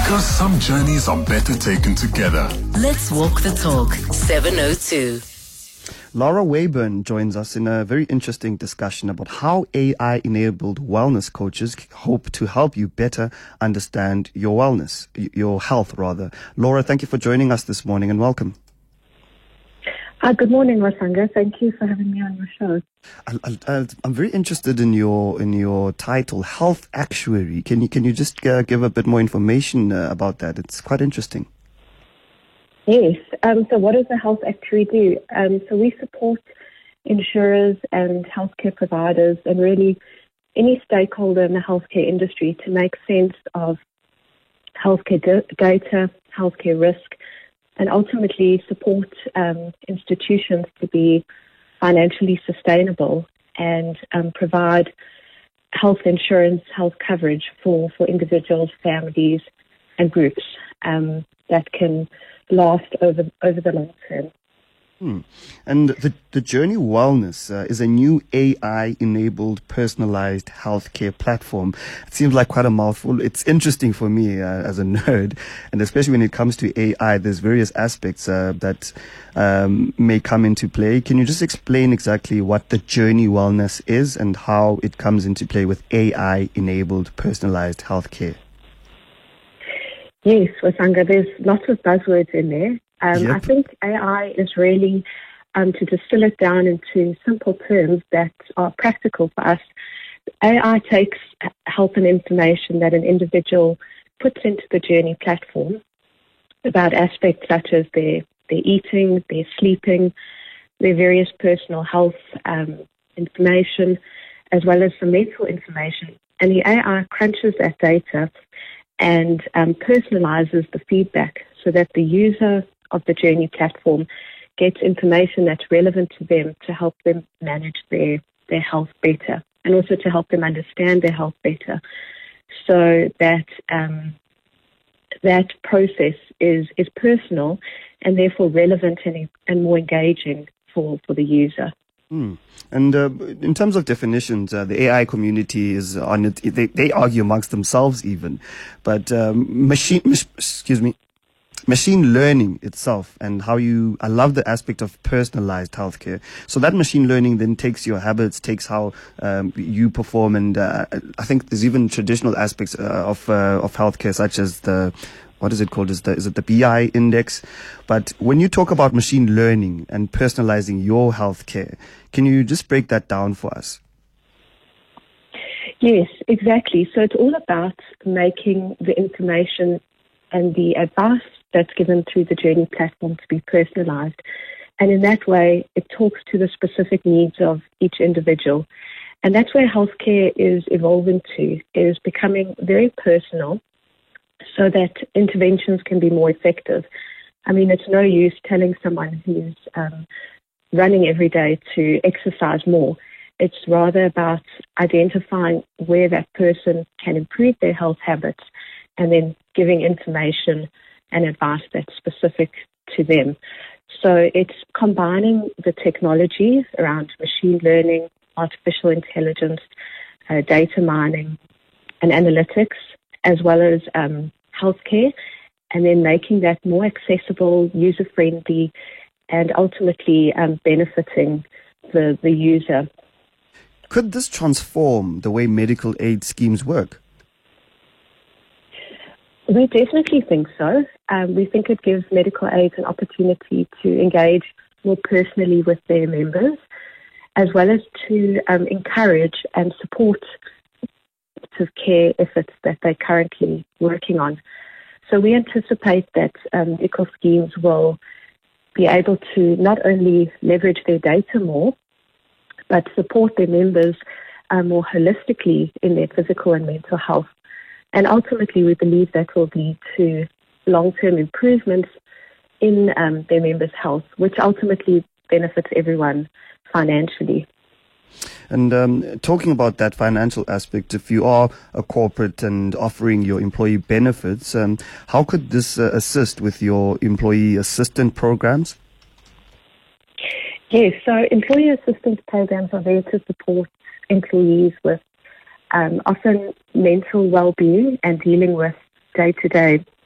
Because some journeys are better taken together. Let's walk the talk. 702. Laura Wayburn joins us in a very interesting discussion about how AI-enabled wellness coaches hope to help you better understand your wellness, your health rather. Laura, thank you for joining us this morning and welcome. Good morning, Wasanga. Thank you for having me on your show. I'm very interested in your title, Health Actuary. Can you just give a bit more information about that? It's quite interesting. Yes. So what does a health actuary do? So we support insurers and healthcare providers and really any stakeholder in the healthcare industry to make sense of healthcare data, healthcare risk, and ultimately support institutions to be financially sustainable and provide health insurance, health coverage for individuals, families, and groups that can last over the long term. And the Journey Wellness is a new AI-enabled personalized healthcare platform. It seems like quite a mouthful. It's interesting for me as a nerd, and especially when it comes to AI, there's various aspects that may come into play. Can you just explain exactly what the Journey Wellness is and how it comes into play with AI-enabled personalized healthcare? Yes, Wasanga, there's lots of buzzwords in there. Yep. I think AI is really, to distill it down into simple terms that are practical for us, AI takes help and information that an individual puts into the Journey platform about aspects such as their eating, their sleeping, their various personal health information, as well as some mental information. And the AI crunches that data and personalizes the feedback so that the user of the Journey platform gets information that's relevant to them to help them manage their health better and also to help them understand their health better, so that that process is personal and therefore relevant and more engaging for the user. And in terms of definitions, the AI community is on it. They argue amongst themselves even, but machine learning itself and I love the aspect of personalized healthcare. So that machine learning then takes your habits, takes how you perform, and I think there's even traditional aspects of healthcare, such as what is it called? Is it the BI index? But when you talk about machine learning and personalizing your healthcare, can you just break that down for us? Yes, exactly. So it's all about making the information and the advice that's given through the Journey platform to be personalized. And in that way, it talks to the specific needs of each individual. And that's where healthcare is evolving to, is becoming very personal so that interventions can be more effective. I mean, it's no use telling someone who's running every day to exercise more. It's rather about identifying where that person can improve their health habits and then giving information and advice that's specific to them. So it's combining the technology around machine learning, artificial intelligence, data mining, and analytics, as well as healthcare, and then making that more accessible, user-friendly, and ultimately benefiting the user. Could this transform the way medical aid schemes work? We definitely think so. We think it gives medical aids an opportunity to engage more personally with their members, as well as to encourage and support care efforts that they're currently working on. So we anticipate that medical schemes will be able to not only leverage their data more, but support their members more holistically in their physical and mental health. And ultimately, we believe that will lead to long-term improvements in their members' health, which ultimately benefits everyone financially. And talking about that financial aspect, if you are a corporate and offering your employee benefits, how could this assist with your employee assistance programs? Yes, so employee assistance programs are there to support employees with often mental well-being and dealing with day-to-day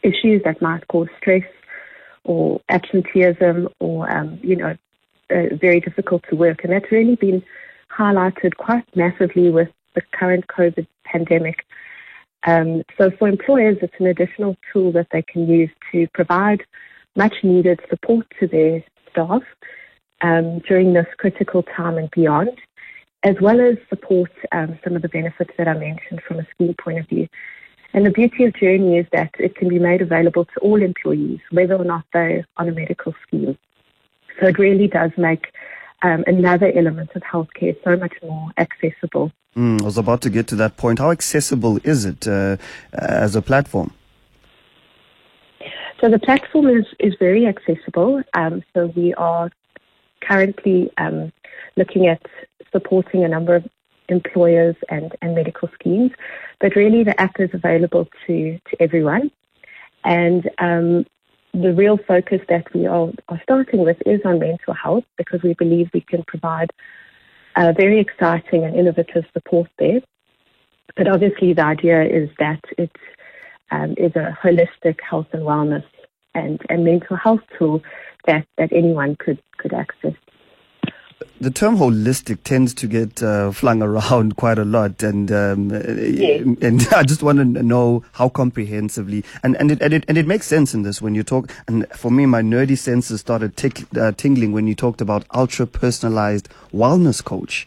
issues that might cause stress or absenteeism or, very difficult to work. And that's really been highlighted quite massively with the current COVID pandemic. So for employers, it's an additional tool that they can use to provide much needed support to their staff during this critical time and beyond, as well as support some of the benefits that I mentioned from a scheme point of view. And the beauty of Journey is that it can be made available to all employees, whether or not they're on a medical scheme. So it really does make another element of healthcare so much more accessible. I was about to get to that point. How accessible is it as a platform? So the platform is very accessible. So we are currently looking at supporting a number of employers and medical schemes, but really the app is available to everyone. And the real focus that we are starting with is on mental health, because we believe we can provide very exciting and innovative support there. But obviously the idea is that it is a holistic health and wellness and mental health tool that anyone could access. The term holistic tends to get flung around quite a lot, and and I just want to know how comprehensively, and it makes sense in this when you talk. And for me, my nerdy senses started tingling when you talked about ultra personalized wellness coach.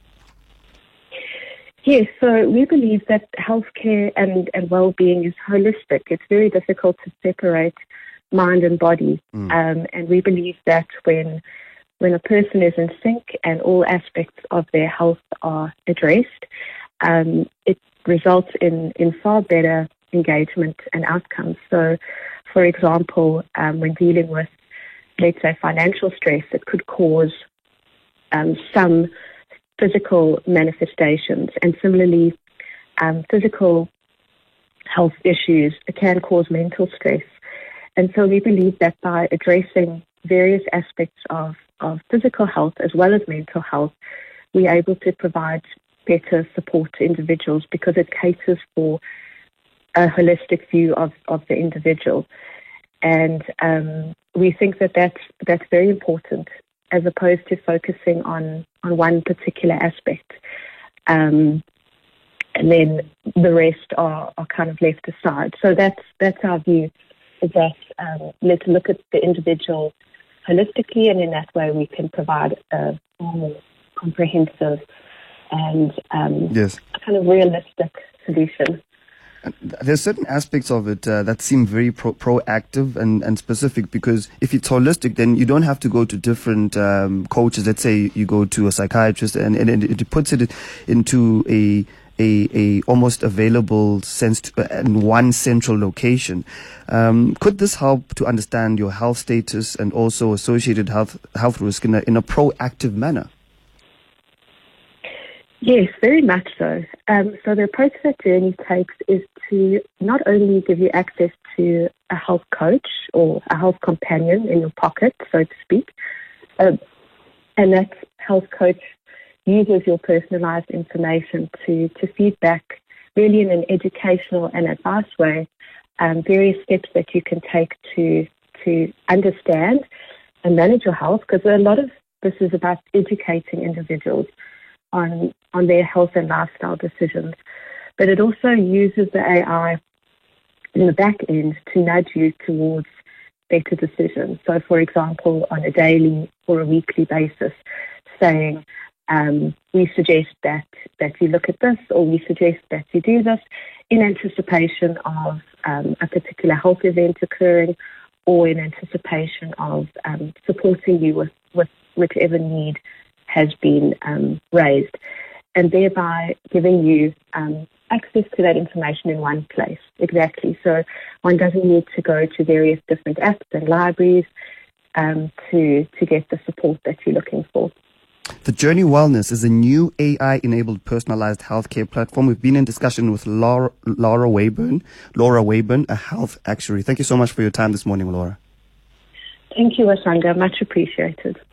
Yes, so we believe that healthcare and well-being is holistic. It's very difficult to separate mind and body, and we believe that when a person is in sync and all aspects of their health are addressed, it results in far better engagement and outcomes. So, for example, when dealing with, let's say, financial stress, it could cause some physical manifestations, and similarly, physical health issues can cause mental stress. And so we believe that by addressing various aspects of physical health as well as mental health, we're able to provide better support to individuals because it caters for a holistic view of the individual. And we think that that's very important, as opposed to focusing on one particular aspect. And then the rest are kind of left aside. So that's our view, is that let's look at the individual holistically, and in that way we can provide a more comprehensive and kind of realistic solution. There's certain aspects of it that seem very proactive and specific, because if it's holistic, then you don't have to go to different coaches. Let's say you go to a psychiatrist, and it puts it into a almost available sense in one central location. Could this help to understand your health status and also associated health risk in a proactive manner? Yes, very much so. So the approach that Journey takes is to not only give you access to a health coach or a health companion in your pocket, so to speak, and that health coach uses your personalized information to feed back, really in an educational and advice way, various steps that you can take to understand and manage your health, because a lot of this is about educating individuals on their health and lifestyle decisions. But it also uses the AI in the back end to nudge you towards better decisions. So, for example, on a daily or a weekly basis, saying, we suggest that you look at this, or we suggest that you do this in anticipation of a particular health event occurring, or in anticipation of supporting you with whichever need has been raised, and thereby giving you access to that information in one place. Exactly. So one doesn't need to go to various different apps and libraries to get the support that you're looking for. The Journey Wellness is a new AI-enabled personalized healthcare platform. We've been in discussion with Laura Wayburn, a health actuary. Thank you so much for your time this morning, Laura. Thank you, Asanga. Much appreciated.